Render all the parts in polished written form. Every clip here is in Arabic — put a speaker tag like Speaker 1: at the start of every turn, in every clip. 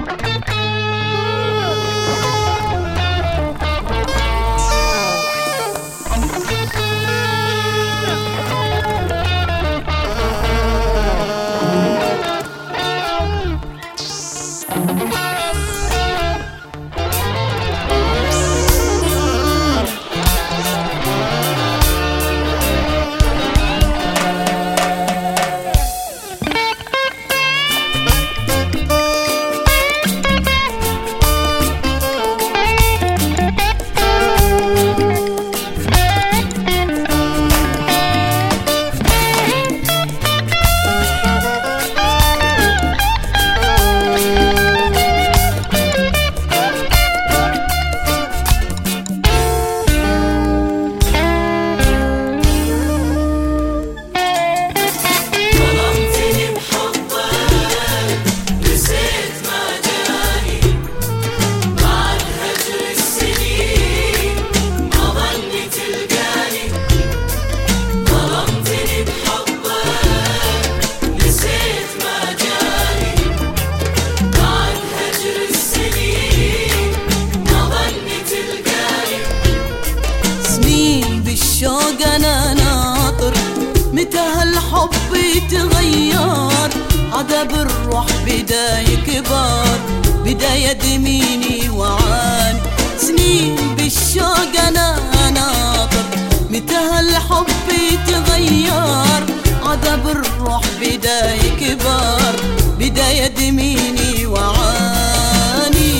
Speaker 1: الحب يتغير عذاب الروح بداية كبار، بداية دميني وعاني سنين بالشوق أنا ناطر. متى هالحب يتغير عذاب الروح بداية كبار، بداية دميني وعاني.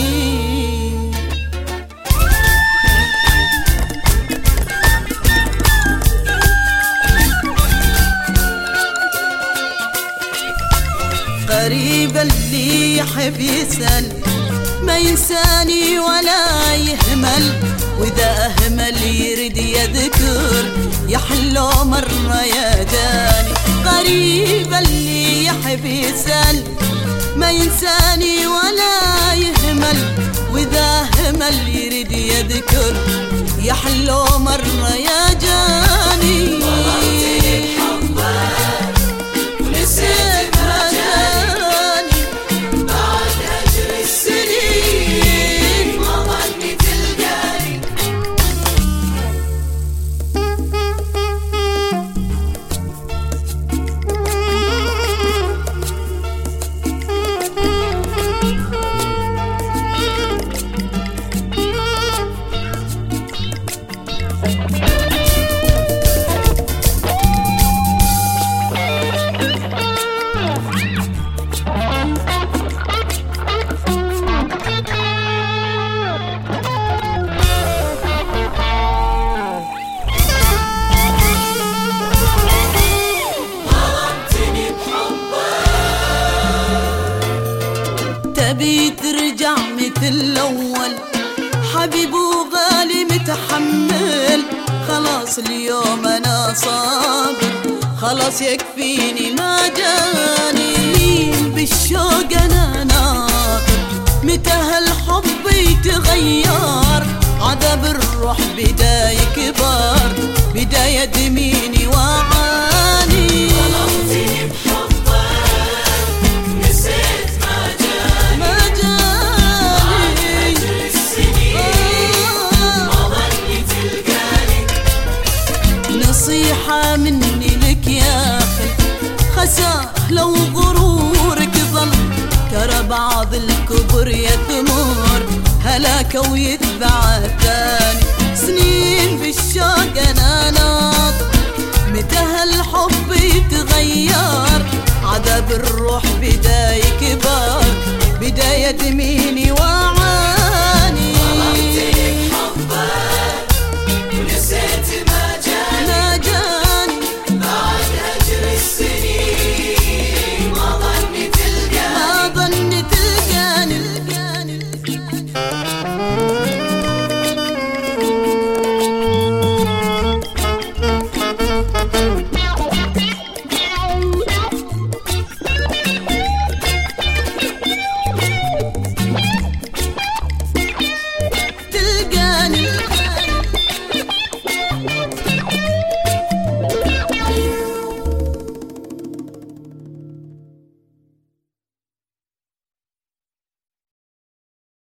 Speaker 1: قريب اللي يحب يسأل ما ينساني ولا يهمل، وإذا أهمل يريد يذكر يحلو مرة يا جاني. قريب اللي يحب يسأل ما ينساني ولا يهمل، وإذا أهمل يريد يذكر يحلو مرة يا جاني. تبي ترجع مثل الأول حبيب وغالي متحمل، خلاص اليوم أنا صابر خلاص يكفيني ما جاني. بالشوق أنا ناطر متى هالحب يتغير عذاب الروح بداية كبار، بداية دميني وعاني. ظلمتني بحبك نسيت ما جاني، ما جاني أجل السنين ما ظني تلقاني. نصيحة مني لك يا أخي خساه لو غرورك ظل، ترى بعض الكبر يثمر هلاك ويتبع الثاني. سنين بالشوق أنا ناطر متى هالحب يتغير عذاب الروح بداية كبار، بداية دميني